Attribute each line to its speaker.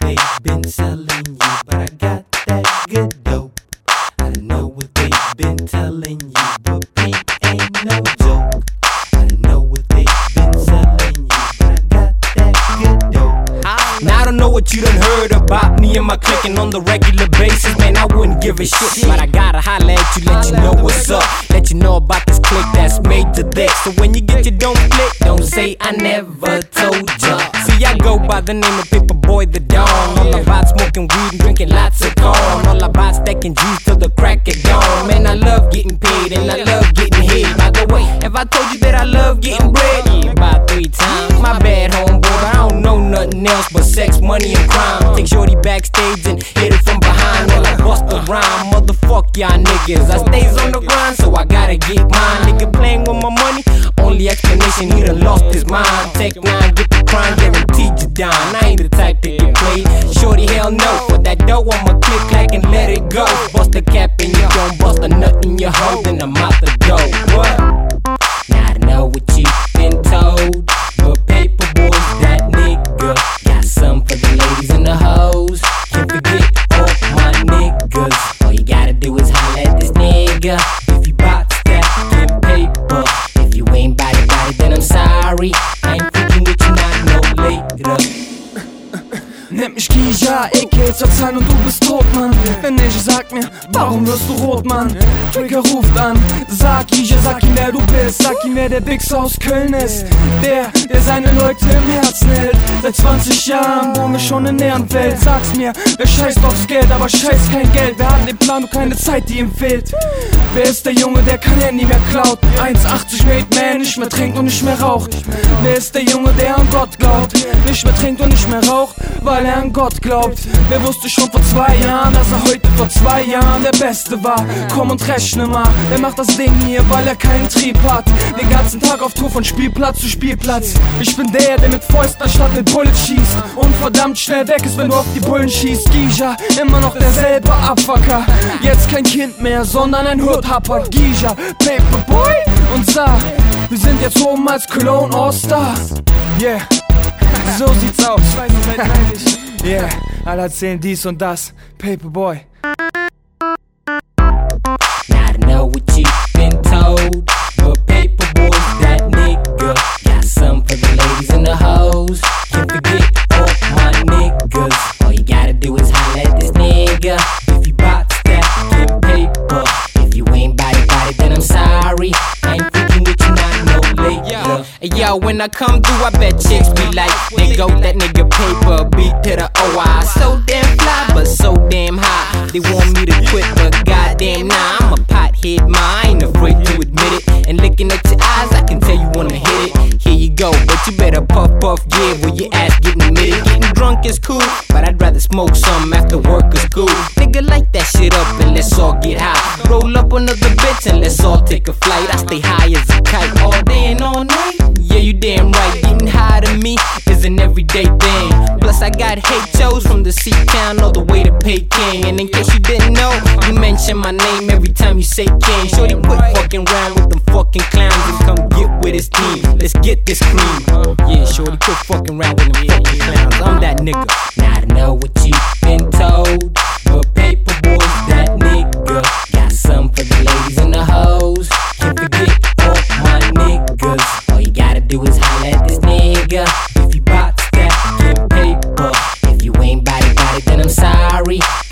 Speaker 1: they've been selling you, but I got that good dope. I know what they've been telling you, but paint ain't no joke. I know what they've been selling you, but I got that good dope.
Speaker 2: Now I don't know what you done heard about me and my clicking on the regular basis. Man, I wouldn't give a shit, but I gotta holla at you, let you know what's up. Let you know about this click that's made to thick. So when you get your don't click, don't say I never told ya. See, I go by the name of Paper Boy the Dawn. All about smoking weed and drinking lots of corn. All about stacking juice till the crack of dawn. Man, I love getting paid and I love getting hit. By the way, if I told you that I love getting bread, yeah, about 3 times. My bad, homeboy, but I don't know nothing else but sex, money, and crime. Take shorty backstage and hit it from behind while I bust a rhyme. Motherfuck y'all niggas, I stays on the grind, so I gotta get mine. Nigga playing with my money, only explanation, he done lost his mind. Take 9, get the crime, guaranteed you down. I ain't the type to get played. Shorty, hell no. For that dough, I'ma click, clack, and let it go. Bust a cap in your dome, bust a nut in your hoe, then I'm out the door. What? Now I know what you've been told, but Paper Boy's that nigga. Got some for the ladies and the hoes. Can't forget all my niggas. All you gotta do is holla at this nigga. If you bout stacking paper, if you ain't bout it, then I'm sorry. I ain't freaking with you not no later.
Speaker 3: Nennt mich Kija, a.k.a. Verzeihen und du bist tot, Mann. Wenn nicht, sag mir, warum wirst du rot, Mann? Trigger ruft an, sag Kija, sag ihm, wer du bist. Sag ihm, wer der Bixer aus Köln ist. Der seine Leute im Herzen hält. Seit 20 Jahren wohnen wir schon in Ehrenfeld. Sag's mir, wer scheißt aufs Geld, aber scheißt kein Geld. Wer hat den Plan und keine Zeit, die ihm fehlt? Wer ist der Junge, der kein Handy mehr klaut? 1,80 Made Man, nicht mehr trinkt und nicht mehr raucht. Wer ist der Junge, der an Gott glaubt? Nicht mehr trinkt und nicht mehr raucht, weil er an Gott glaubt. Wer wusste schon vor 2 Jahren, dass er heute vor 2 Jahren der Beste war? Komm und rechne mal, wer macht das Ding hier, weil er keinen Trieb hat? Den ganzen Tag auf Tour von Spielplatz zu Spielplatz. Ich bin der mit Fäusten anstatt mit Bullet schießt und verdammt schnell weg ist, wenn du auf die Bullen schießt. Gija, immer noch derselbe Abfucker. Jetzt kein Kind mehr, sondern ein Hood-Happer. Gija, Paper Boy und Sa. Wir sind jetzt oben als Cologne All-Star. Yeah, so sieht's aus. Yeah, alle erzählen dies und das. Paper Boy.
Speaker 2: Now I know what you've been told, but Paper Boy's that nigga. Got some for the ladies and the hoes. Can't forget all my niggas. All you gotta do is holla at this nigga. If you bout stacking paper, if you ain't bout it, then I'm sorry. I ain't freaking with you not no later. Hey, yo, when I come through, I bet chicks be like, they go that nigga Paper, beat to the OI. So damn fly, but so damn high. They want me to quit, but goddamn nah, I'm a pothead, ma, I ain't afraid to admit it. And looking at your eyes, I can tell you wanna hit it. Here you go, but you better puff, yeah, when your ass getting admitted. Getting drunk is cool, but I'd rather smoke some after work is cool. Nigga, light that shit up and let's all get high. Roll up another bitch and let's all take a flight. I stay high as a kite all day and all night. Yeah, you damn right, getting high to me is an everyday thing. Plus I got HOs from the C-Town all the way to Peking. And in case you didn't know, you mention my name every time you say King. Shorty, quit fucking around with them fucking clowns and come get with his team. Let's get this cream. Yeah, shorty, quit fucking around with them fucking clowns. I'm that nigga. Now I know what you've been told, but Paper Boy's that nigga. Got some for the ladies and the hoes. Can't forget all my niggas. All you gotta do is holla at this nigga. If you bout stacking paper, if you ain't bout it, then I'm sorry.